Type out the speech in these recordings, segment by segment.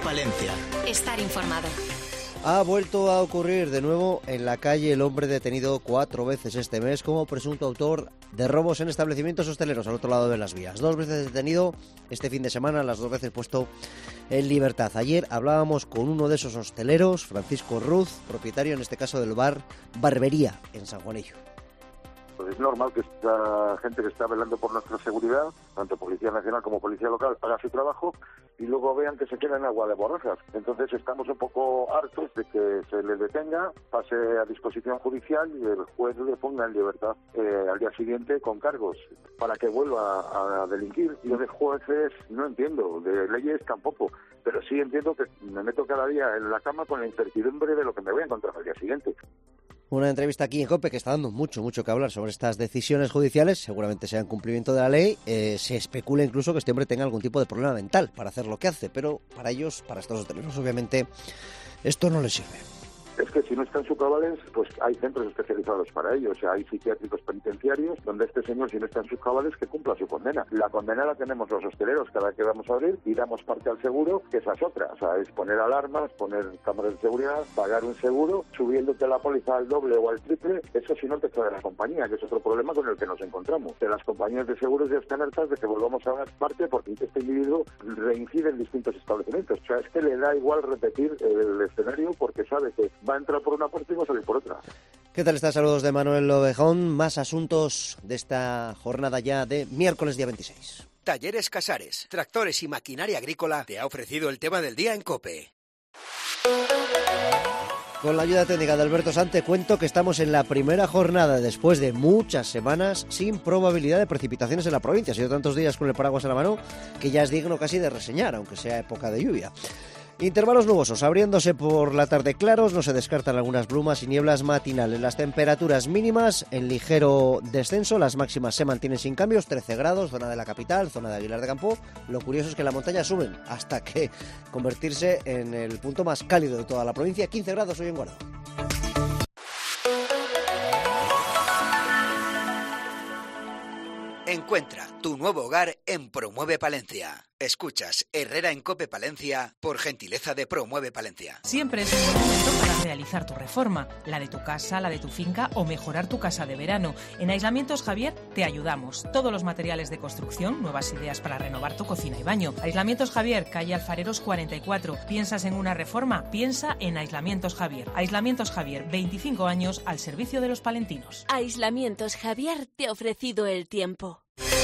Palencia. Estar informado. Ha vuelto a ocurrir de nuevo en la calle el hombre detenido 4 veces este mes como presunto autor de robos en establecimientos hosteleros al otro lado de las vías. 2 veces detenido este fin de semana, las 2 veces puesto en libertad. Ayer hablábamos con uno de esos hosteleros, Francisco Ruz, propietario en este caso del bar Barbería en San Juanillo. Pues es normal que esta gente que está velando por nuestra seguridad, tanto Policía Nacional como Policía Local, haga su trabajo y luego vean que se queda en agua de borrajas. Entonces estamos un poco hartos de que se le detenga, pase a disposición judicial y el juez le ponga en libertad al día siguiente con cargos para que vuelva a delinquir. Yo de jueces no entiendo, de leyes tampoco, pero sí entiendo que me meto cada día en la cama con la incertidumbre de lo que me voy a encontrar al día siguiente. Una entrevista aquí en COPE que está dando mucho que hablar sobre estas decisiones judiciales, seguramente sea en cumplimiento de la ley. Se especula incluso que este hombre tenga algún tipo de problema mental para hacer lo que hace, pero para ellos, para estos hosteleros, obviamente, esto no les sirve. Es que si no están sus cabales, pues hay centros especializados para ello, o sea, hay psiquiátricos penitenciarios donde este señor, si no está en sus cabales, que cumpla su condena. La condena la tenemos los hosteleros cada vez que vamos a abrir y damos parte al seguro, que esa es otra, o sea, es poner alarmas, poner cámaras de seguridad, pagar un seguro, subiéndote la póliza al doble o al triple, eso si no te trae la compañía, que es otro problema con el que nos encontramos. Que las compañías de seguros ya están hartas de que volvamos a dar parte porque este individuo reincide en distintos establecimientos, o sea, es que le da igual repetir el escenario porque sabe que va a entrar por una puerta y va a salir por otra. ¿Qué tal está? Saludos de Manuel Lobejón. Más asuntos de esta jornada ya de miércoles día 26. Talleres Casares, tractores y maquinaria agrícola te ha ofrecido el tema del día en COPE. Con la ayuda técnica de Alberto Sante cuento que estamos en la primera jornada después de muchas semanas sin probabilidad de precipitaciones en la provincia. Ha sido tantos días con el paraguas en la mano que ya es digno casi de reseñar, aunque sea época de lluvia. Intervalos nubosos, abriéndose por la tarde claros, no se descartan algunas brumas y nieblas matinales. Las temperaturas mínimas en ligero descenso, las máximas se mantienen sin cambios, 13 grados, zona de la capital, zona de Aguilar de Campo. Lo curioso es que la montaña suben hasta que convertirse en el punto más cálido de toda la provincia, 15 grados hoy en Guardo. Encuentra tu nuevo hogar en Promueve Palencia. Escuchas Herrera en COPE Palencia por gentileza de Promueve Palencia. Siempre es un buen momento para realizar tu reforma, la de tu casa, la de tu finca o mejorar tu casa de verano. En Aislamientos Javier te ayudamos. Todos los materiales de construcción, nuevas ideas para renovar tu cocina y baño. Aislamientos Javier, calle Alfareros 44. ¿Piensas en una reforma? Piensa en Aislamientos Javier. Aislamientos Javier, 25 años al servicio de los palentinos. Aislamientos Javier te ha ofrecido el tiempo.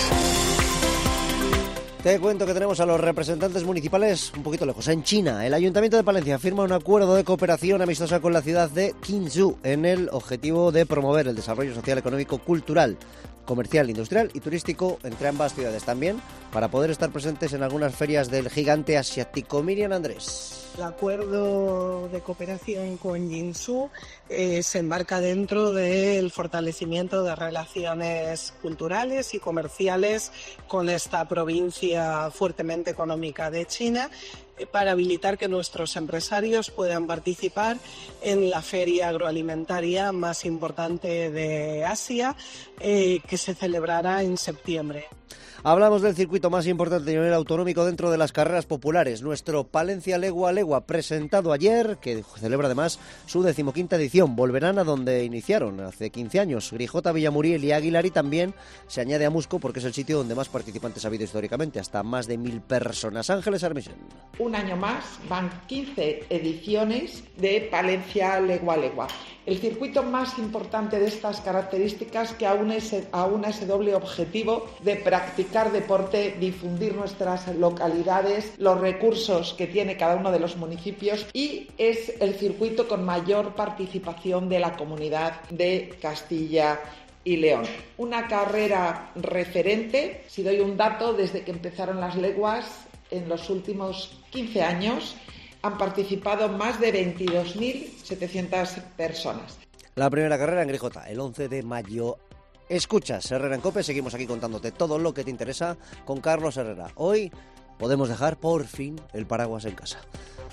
Te cuento que tenemos a los representantes municipales un poquito lejos, en China. El Ayuntamiento de Palencia firma un acuerdo de cooperación amistosa con la ciudad de Qinzhou en el objetivo de promover el desarrollo social, económico, cultural, comercial, industrial y turístico entre ambas ciudades. También para poder estar presentes en algunas ferias del gigante asiático. Miriam Andrés. El acuerdo de cooperación con Qinzhou se enmarca dentro del fortalecimiento de relaciones culturales y comerciales con esta provincia fuertemente económica de China, para habilitar que nuestros empresarios puedan participar en la feria agroalimentaria más importante de Asia, que se celebrará en septiembre. Hablamos del circuito más importante a nivel autonómico dentro de las carreras populares, nuestro Palencia Legua a Legua, presentado ayer, que celebra además su 15ª edición. Volverán a donde iniciaron hace 15 años, Grijota, Villamuriel y Aguilar, y también se añade a Musco porque es el sitio donde más participantes ha habido históricamente, hasta más de 1.000 personas. Ángeles Armisen. Un año más van 15 ediciones de Palencia Legua a Legua. El circuito más importante de estas características que aúna ese doble objetivo de practicar deporte, difundir nuestras localidades, los recursos que tiene cada uno de los municipios, y es el circuito con mayor participación de la comunidad de Castilla y León. Una carrera referente, si doy un dato, desde que empezaron las leguas en los últimos 15 años, han participado más de 22.700 personas. La primera carrera en Grijota, el 11 de mayo. Escuchas Herrera en COPE, seguimos aquí contándote todo lo que te interesa con Carlos Herrera. Hoy podemos dejar por fin el paraguas en casa.